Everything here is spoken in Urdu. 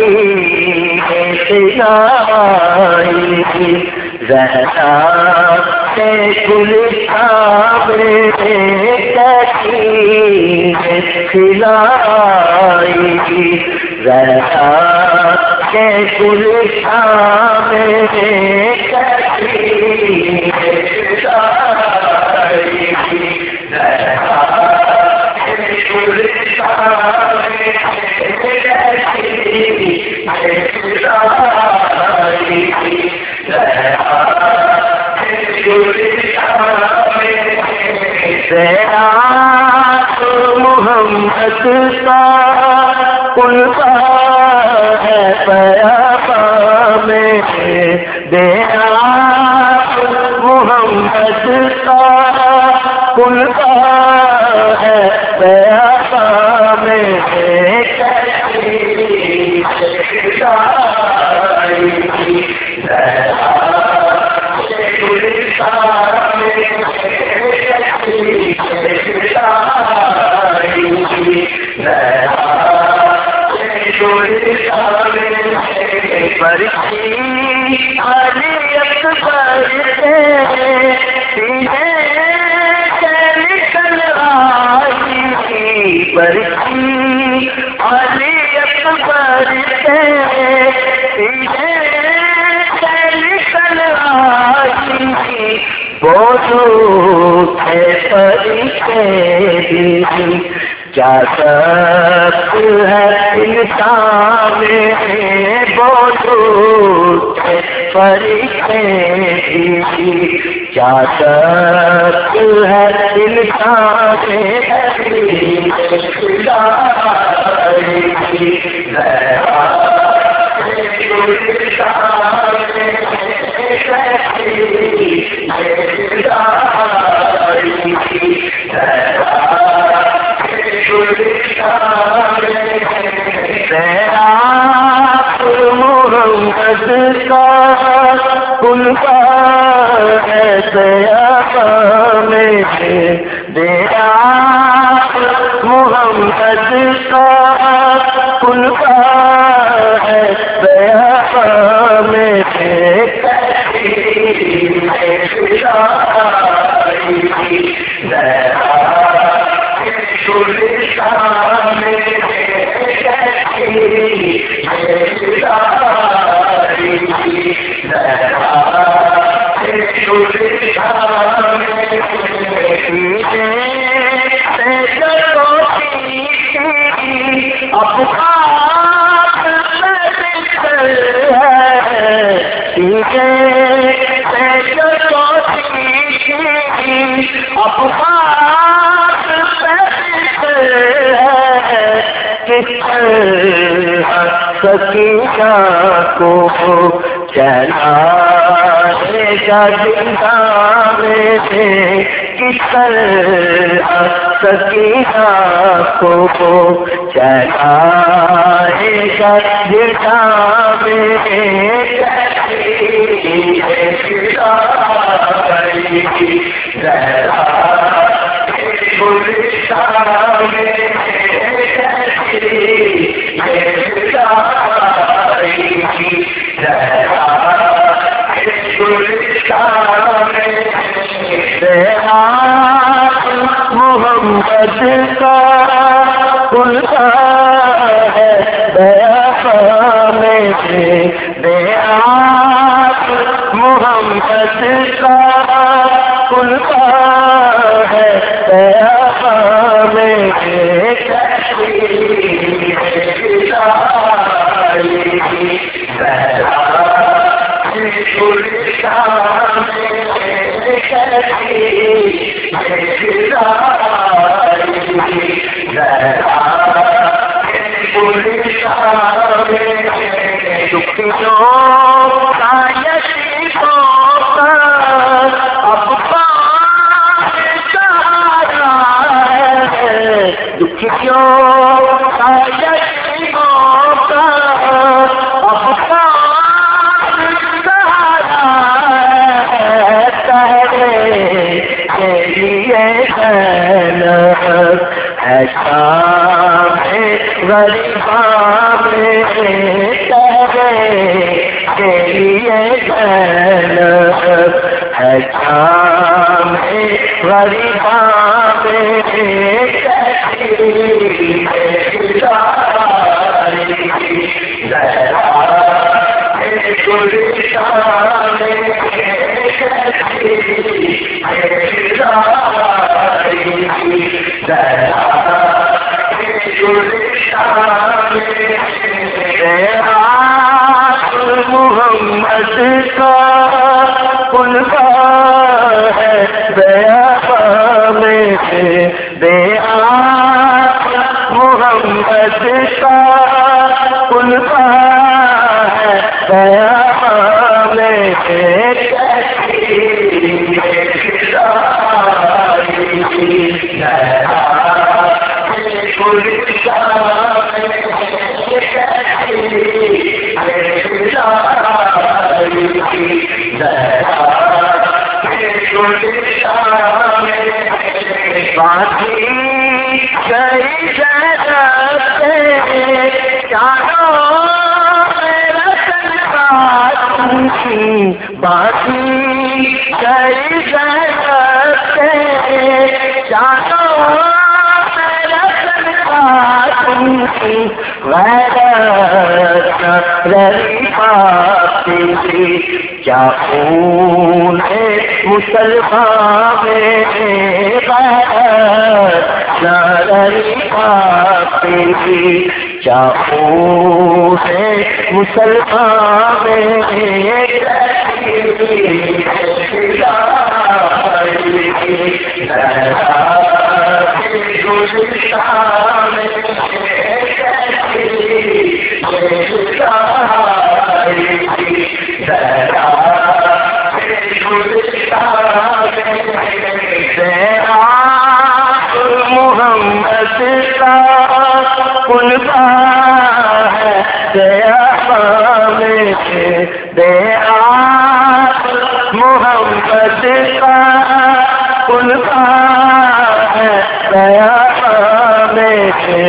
کھلائی زہرا کے گلشن میں کشمیر کھلائی زہرا کے گلشن میں کشمیر کھلائی زہرا کے گلشن میں محمد کا قلبہ ہے پیغام بیعت محمد کا قلبہ ہے پیغام برسی علی اکبر نکل آئی برسی علی اکبر نکل آئی بولو ہے فرشتے دل کیا سب ہے انسان بولو فرشتے دل کیا سب ہے انسان محمد کا قلبہ ہے پیغام بیعت محمد کا قلبہ ہے پیغام سکینہ کو چلائے گا زندہ میں کس طرح سکینہ کو چلائے گا زندہ محمد کا قلبہ ہے پیغام بیعت محمد کا قلبہ ہے پیغام غریباں میں محمد کا کلبہ ہے بیاباں میں سے بیعت محمد کا کلبہ ہے بیاباں میں سے باقی کئی جگہ چاروں باقی کئی جگہ چاروں کیا خون ہے مسلمان میں کیا خون ہے مسلمان میں محمد کا کلبہ ہے بیاباں میں سے بیعت محمد کا کلبہ ہے بیاباں میں سے